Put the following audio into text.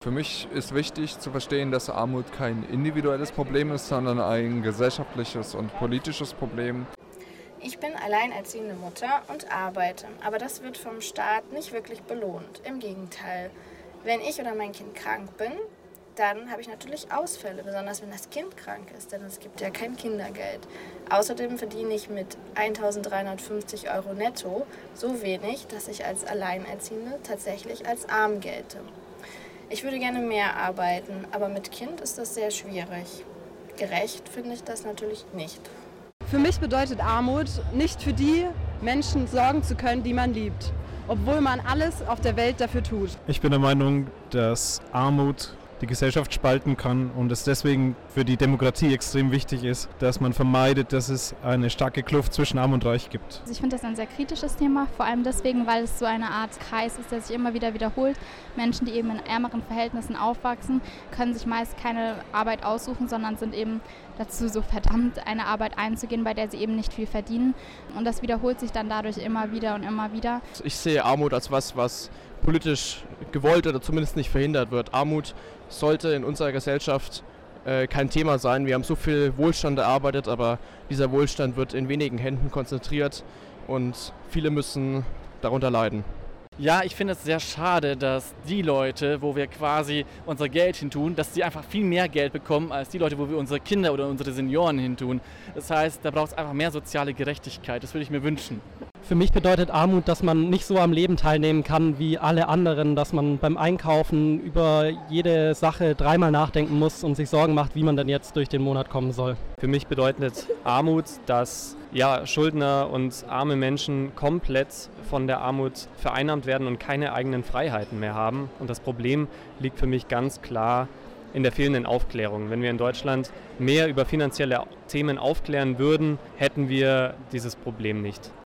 Für mich ist wichtig zu verstehen, dass Armut kein individuelles Problem ist, sondern ein gesellschaftliches und politisches Problem. Ich bin alleinerziehende Mutter und arbeite, aber das wird vom Staat nicht wirklich belohnt. Im Gegenteil, wenn ich oder mein Kind krank bin, dann habe ich natürlich Ausfälle, besonders wenn das Kind krank ist, denn es gibt ja kein Kindergeld. Außerdem verdiene ich mit 1.350 € netto so wenig, dass ich als Alleinerziehende tatsächlich als arm gelte. Ich würde gerne mehr arbeiten, aber mit Kind ist das sehr schwierig. Gerecht finde ich das natürlich nicht. Für mich bedeutet Armut, nicht für die Menschen sorgen zu können, die man liebt, obwohl man alles auf der Welt dafür tut. Ich bin der Meinung, dass Armut die Gesellschaft spalten kann und es deswegen für die Demokratie extrem wichtig ist, dass man vermeidet, dass es eine starke Kluft zwischen Arm und Reich gibt. Also ich finde das ein sehr kritisches Thema, vor allem deswegen, weil es so eine Art Kreis ist, der sich immer wieder wiederholt. Menschen, die eben in ärmeren Verhältnissen aufwachsen, können sich meist keine Arbeit aussuchen, sondern sind eben dazu so verdammt, eine Arbeit einzugehen, bei der sie eben nicht viel verdienen. Und das wiederholt sich dann dadurch immer wieder und immer wieder. Ich sehe Armut als was politisch gewollt oder zumindest nicht verhindert wird. Armut sollte in unserer Gesellschaft kein Thema sein. Wir haben so viel Wohlstand erarbeitet, aber dieser Wohlstand wird in wenigen Händen konzentriert und viele müssen darunter leiden. Ja, ich finde es sehr schade, dass die Leute, wo wir quasi unser Geld hintun, dass sie einfach viel mehr Geld bekommen als die Leute, wo wir unsere Kinder oder unsere Senioren hintun. Das heißt, da braucht es einfach mehr soziale Gerechtigkeit. Das würde ich mir wünschen. Für mich bedeutet Armut, dass man nicht so am Leben teilnehmen kann wie alle anderen, dass man beim Einkaufen über jede Sache dreimal nachdenken muss und sich Sorgen macht, wie man dann jetzt durch den Monat kommen soll. Für mich bedeutet Armut, dass Schuldner und arme Menschen komplett von der Armut vereinnahmt werden und keine eigenen Freiheiten mehr haben. Und das Problem liegt für mich ganz klar in der fehlenden Aufklärung. Wenn wir in Deutschland mehr über finanzielle Themen aufklären würden, hätten wir dieses Problem nicht.